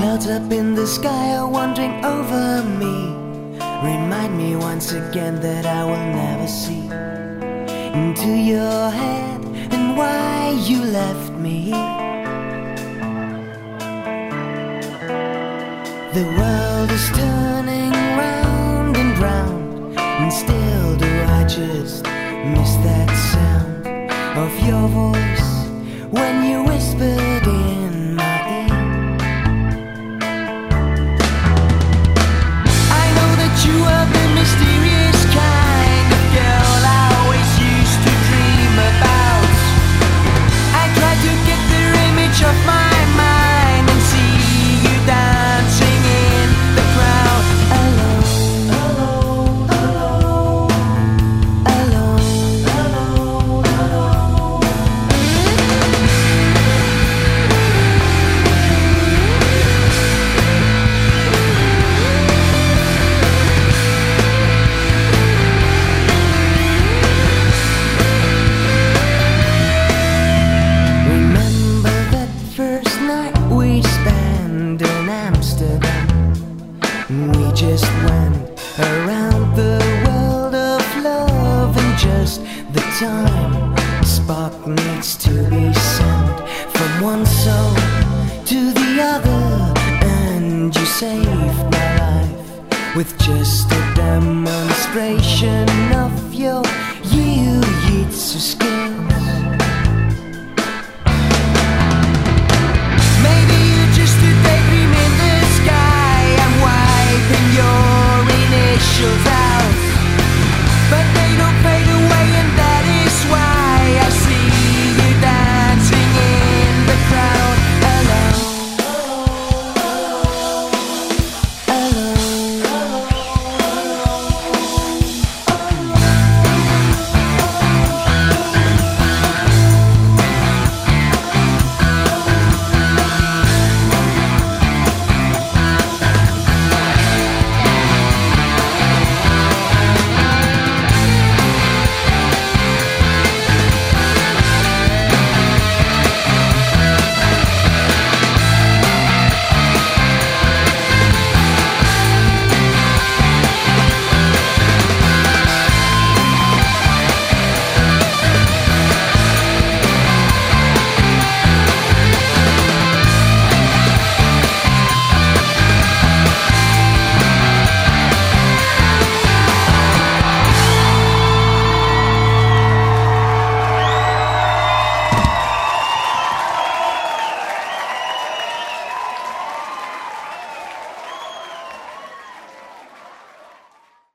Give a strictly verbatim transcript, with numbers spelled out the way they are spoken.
clouds up in the sky are wandering over me. Remind me once again that I will never see into your head and why you left me. The world is turning round and round, and still do I just miss that sound of your voice when you whispered in my ear. I know that you are the mysterious kind of girl I always used to dream about. I try to get the image of my mind and see you dancing in the crowd alone, alone, alone, alone, alone, alone. Remember that first night we spent in Amsterdam? We just went around the world of love in just the time a spark needs to be sent from one soul to the other. And you saved my life with just a demonstration